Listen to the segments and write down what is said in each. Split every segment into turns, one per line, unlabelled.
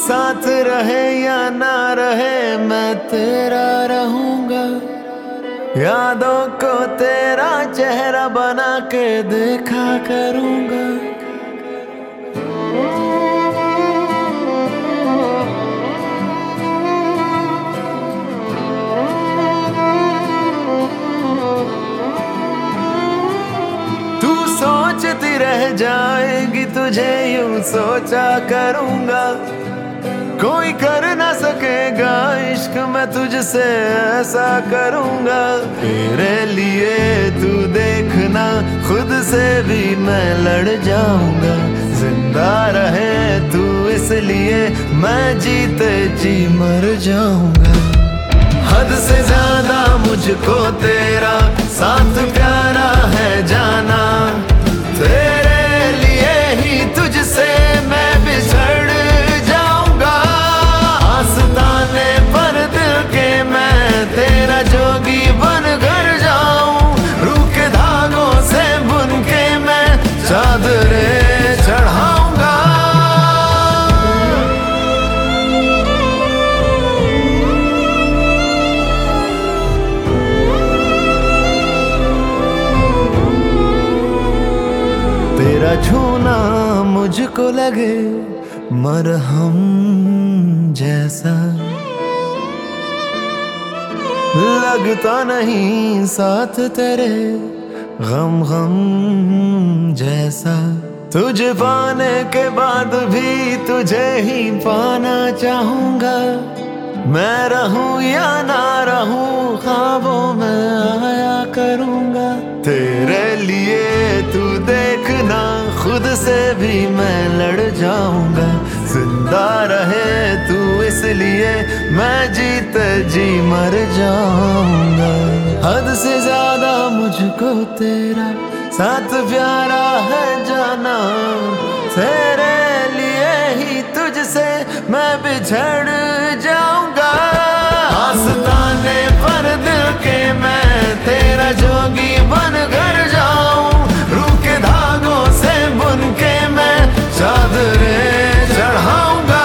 साथ रहे या ना रहे मैं तेरा रहूंगा। यादों को तेरा चेहरा बना के देखा करूंगा। तू सोचती रह जाएगी तुझे यूं सोचा करूंगा। कोई कर ना सकेगा इश्क मैं तुझसे ऐसा करूंगा। तेरे लिए तू देखना खुद से भी मैं लड़ जाऊंगा। जिंदा रहे तू इसलिए मैं जीते जी मर जाऊंगा। हद से ज्यादा मुझको तेरा साथ प्यारा है जाना। तेरे लिए ही तुझसे मैं बिछड़ जाऊंगा। आस्ताने पर दिल के मैं तेरा जोगी बन कर जाऊं। रूह के धागों से बुन के मैं चादरें चढ़ाऊंगा। तेरा छूना मुझको लगे मरहम जैसा। लगता नहीं साथ तेरे गम गम जैसा। तुझे पाने के बाद भी तुझे ही पाना चाहूंगा। मैं रहूं या ना रहूं ख्वाबों में आया करूंगा। तेरे लिए तू देखना खुद से भी मैं लड़ जाऊंगा। जिंदा रहे तू इसलिए मैं जीते जी मर जाऊंगा। हद से ज्यादा मुझको तेरा साथ प्यारा है जाना। तेरे लिए ही तुझसे मैं बिछड़ जाऊंगा। आस्ताने पर दिल के मैं तेरा जोगी बन कर जाऊं। रूह के धागों से बुन के मैं चादरें चढ़ाऊंगा।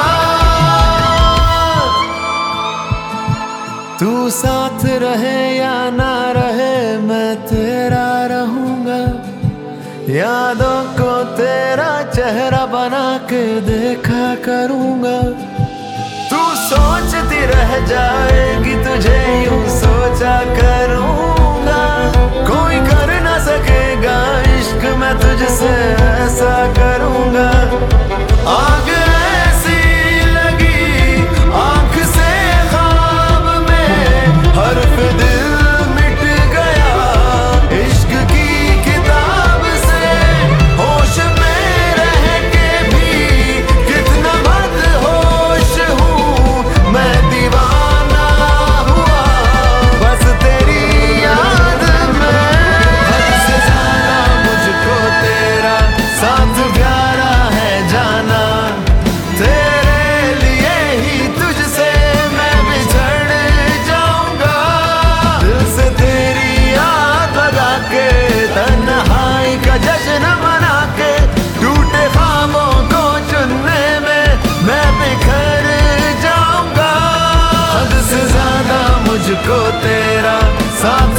तू साथ रहे या ना रहे मैं तेरा रहूंगा। यादों को तेरा चेहरा बना के देखा करूंगा। तू सोचती रह जाएगी तुझे यूं सोचा करूंगा। कोई कर ना सकेगा इश्क मैं तुझसे ऐसा करूंगा। आग ऐसी लगी आंख से ख्वाब में हर्फ दिल मिट गया। इश्क की किताब से होश में रह के भी कितना बदहोश हूँ मैं दीवाना हुआ बस तेरी याद में। हद से ज्यादा मुझको तेरा साथ प्यारा है जाना। तेरे लिए ही तुझसे मैं बिछड़ जाऊंगा। दिल से तेरी याद लगा के तन्हाई का जश्न मना के टूटे ख्वाबों को चुनने में मैं बिखर जाऊंगा। हद से ज्यादा मुझको तेरा साथ